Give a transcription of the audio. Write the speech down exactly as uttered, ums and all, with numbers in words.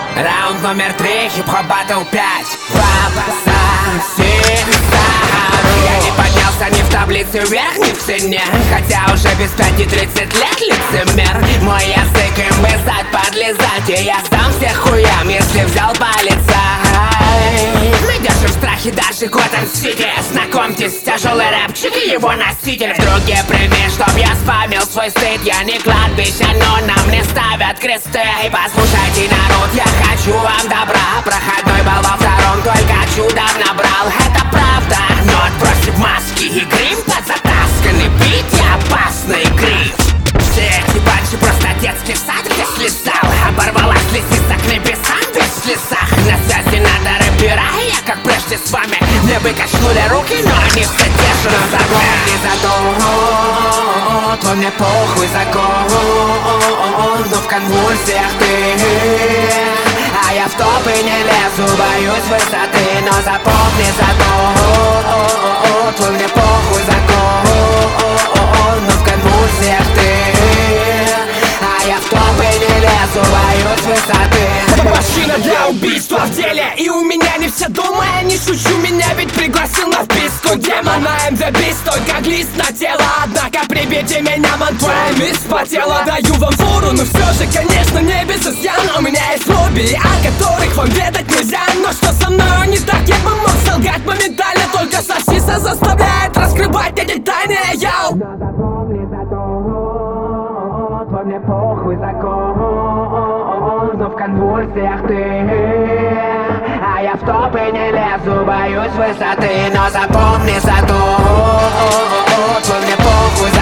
Раунд номер три, хип-хоп баттл пять. Папа сам сахару. Я не поднялся ни в таблице вверх, ни в цене, хотя уже без пяти тридцать лет лицемер. Мой язык им вязать, подлезать, и я сдам всех хуям, если взял полицай. Мы держим в страхе даже Готэм-Сити. Знакомьтесь, тяжелый рэпчик и его носитель. В друге прими, чтоб я спамил свой стыд. Я не кладбище, но нам не ставят кресты. И послушайте, народ, я хочу вам добра. Проходной бал во втором, только чудом набрал. Это правда, но отбросив маски и грим под затасканный бит и опасный гриф. Все эти банши просто детский сад, где слезал. Оборвалась лисица к небесам без слезах. На связи надо рэпера, я как прежде с вами. Мне бы качнули руки, но они все держат. Но запомни закон, твой мне похуй закон. Но в конвульсиях ты, а я в топы не лезу, боюсь высоты. Но запомни закон, твой мне похуй закон. Но в конвульсиях ты, а я в топы не лезу, боюсь высоты. Машина для убийства в деле, и у меня не все дома. Я не шучу, меня ведь пригласил на вписку демона эм ви Beast, только глист на тело. Однако прибейте меня, мантвэм испотела. Даю вам фору, но все же, конечно, не без изъяна. У меня есть лобби, о которых вам ведать нельзя. Но что со мной не так, я бы мог солгать моментально. Только сосиса заставляет раскрывать эти тайны, яу. Но запомни закон, твой мне похуй закон. Но в конвульсиях ты, а я в топы не лезу, боюсь высоты. Но запомни закон, твой мне похуй закон.